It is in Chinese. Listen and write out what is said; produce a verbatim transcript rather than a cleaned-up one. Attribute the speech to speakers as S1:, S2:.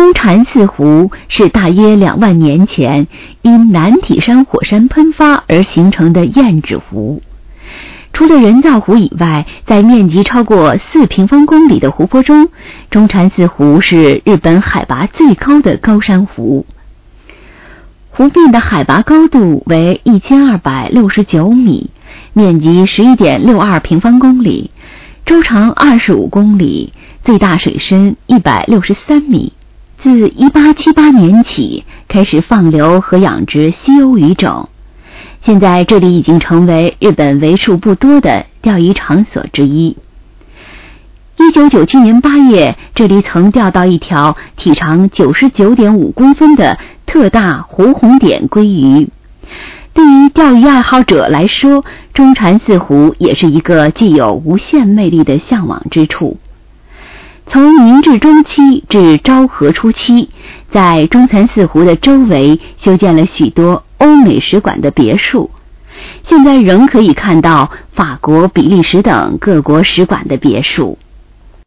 S1: 中禅寺湖是大约两万年前因男体山火山喷发而形成的堰址湖。除了人造湖以外，在面积超过四平方公里的湖泊中，中禅寺湖是日本海拔最高的高山湖。湖面的海拔高度为一千二百六十九米，面积 十一点六二平方公里，周长二十五公里，最大水深一百六十三米。自一八七八年起开始放流和养殖稀有鱼种，现在这里已经成为日本为数不多的钓鱼场所之一。一九九七年八月，这里曾钓到一条体长 九十九点五公分的特大湖红点鲑鱼。对于钓鱼爱好者来说，中禅寺湖也是一个具有无限魅力的向往之处。从明治中期至昭和初期，在中禅寺湖的周围修建了许多欧美使馆的别墅，现在仍可以看到法国、比利时等各国使馆的别墅。